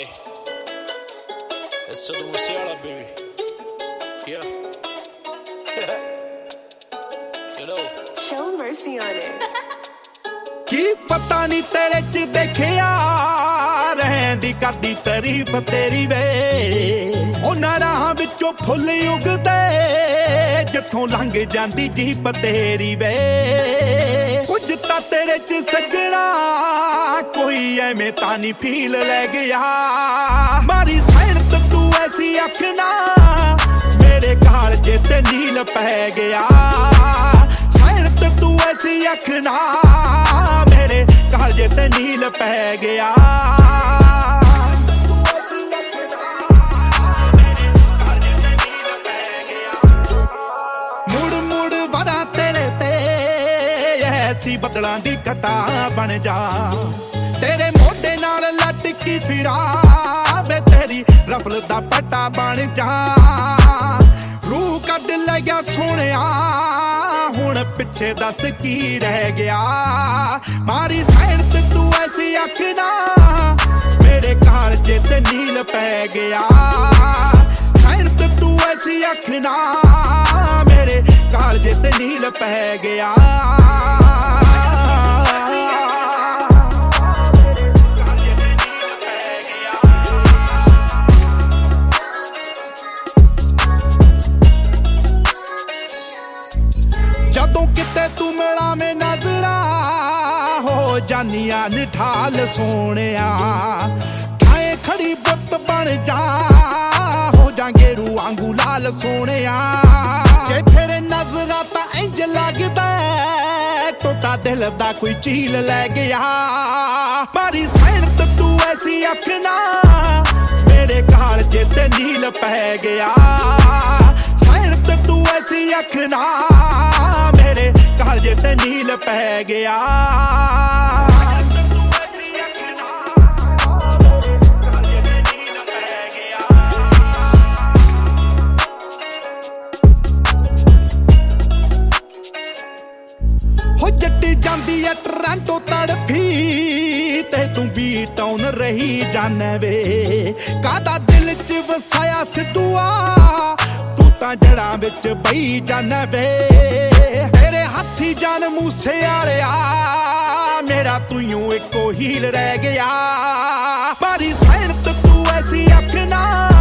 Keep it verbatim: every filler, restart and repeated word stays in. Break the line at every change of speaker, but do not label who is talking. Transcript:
Hey, it's Sidhu Musiala, baby. Yeah. You know.
Show mercy on it.
ਕੀ ਪਤਾ ਨਹੀਂ ਤੇਰੇ ਚ ਦੇਖਿਆ ਰਹਿੰਦੀ ਕਰਦੀ ਤਾਰੀਫ ਤੇਰੀ ਵੇ ਉਹਨਾਂ ਰਾਹਾਂ ਵਿੱਚੋਂ ਫੁੱਲ ਉਗਦੇ ਜਿੱਥੋਂ ਲੰਘ ਜਾਂਦੀ ਜੀਪ ਤੇਰੀ ਵੇ ਕੁਝ ਤਾਂ ਤੇਰੇ ਚ ਸੱਜਣਾ ਕੋਈ ਐਵੇਂ ਤਾਂ ਨਹੀਂ ਫੀਲ ਲੈ ਗਿਆ ਮਾਰੀ ਸੈਣਤ ਤੂੰ ਐਸੀ ਅੱਖ ਨਾ ਮੇਰੇ ਕਾਲਜੇ ਤੇ ਨੀਲ ਪੈ ਗਿਆ ਸੈਣਤ ਤੂੰ ਐਸੀ ਅੱਖ ਨਾ ਮੇਰੇ ਕਾਲਜੇ ਤੇ ਨੀਲ ਪੈ ਗਿਆ ਮੁੜ ਮੁੜ ਵਰਾਂ ਤੇਰੇ ਤੇ ਐਸੀ ਬਦਲਾਂ ਦੀ ਘਟਾ ਬਣ ਜਾ ਤੇਰੇ ਮੋਢੇ ਨਾਲ ਲਟਕੀ ਫਿਰਾਂ ਵੇ ਤੇਰੀ ਰਫਲ ਦਾ ਪਟਾ ਬਣ ਜਾ ਰੂਹ ਕੱਢ ਲੈ ਗਿਆ ਸੋਹਣਿਆ ਹੁਣ ਪਿੱਛੇ ਦੱਸ ਕੀ ਰਹਿ ਗਿਆ ਮਾਰੀ ਸੈਣਤ ਤੂੰ ਐਸੀ ਅੱਖ ਨਾ ਮੇਰੇ ਕਾਲਜੇ ਤੇ ਨੀਲ ਪੈ ਗਿਆ ਸੈਣਤ ਤੂੰ ਐਸੀ ਅੱਖ ਨਾ ਮੇਰੇ ਕਾਲਜੇ ਤੇ ਨੀਲ ਪੈ ਗਿਆ ਜਦੋਂ ਕਿਤੇ ਤੂੰ ਮਿਲਾਵੇਂ ਨਜ਼ਰਾਂ ਹੋ ਜਾਨੀਆਂ ਨਿਠਾਲ ਸੋਹਣਿਆ ਥਾਏ ਖੜੀ ਬੁੱਤ ਬਣ ਜਾ ਹੋ ਜਾਂਗੇ ਰੂ ਵਾਂਗੂ ਲਾਲ ਸੋਹਣਿਆ ਜੇ ਫਿਰ ਨਜ਼ਰਾਂ ਤਾਂ ਇੰਜ ਲੱਗਦਾ ਟੁੱਟਾ ਦਿਲ ਦਾ ਕੋਈ ਚੀਲ ਲੈ ਗਿਆ ਮਾਰੀ ਸੈਣਤ ਤੂੰ ਐਸੀ ਅੱਖ ਨਾ ਮੇਰੇ ਕਾਲਜੇ ਤੇ ਨੀਲ ਪੈ ਗਿਆ ਸੈਣਤ ਤੂੰ ਐਸੀ ਅੱਖ ਨਾ ਮੇਰੇ ਕਾਲਜੇ ਤੇ ਨੀਲ ਪੈ ਗਿਆ ਹੋ ਜੱਟੀ ਜਾਂਦੀ ਐ ਟਰਾਂਟੋ ਤੜਫੀ ਤੇ ਤੂੰ ਬੀਟ ਆਉਣ ਰਹੀ ਜਾਣੇ ਵੇ ਕਾਦਾ ਦਿਲ ਚ ਵਸਾਇਆ ਸਿੱਧੂਆ ਤੂੰ ਤਾਂ ਜੜਾਂ ਵਿੱਚ ਪਈ ਜਾਣੇ ਵੇ ਤੇਰੇ ਹੱਥੀ ਜਾਨ ਮੂਸੇ ਵਾਲਿਆ ਮੇਰਾ ਤੂੰ ਇੱਕੋ ਹੀਲ ਰਹਿ ਗਿਆ ਮਾਰੀ ਸੈਣਤ ਤੂੰ ਐਸੀ ਅੱਖ ਨਾ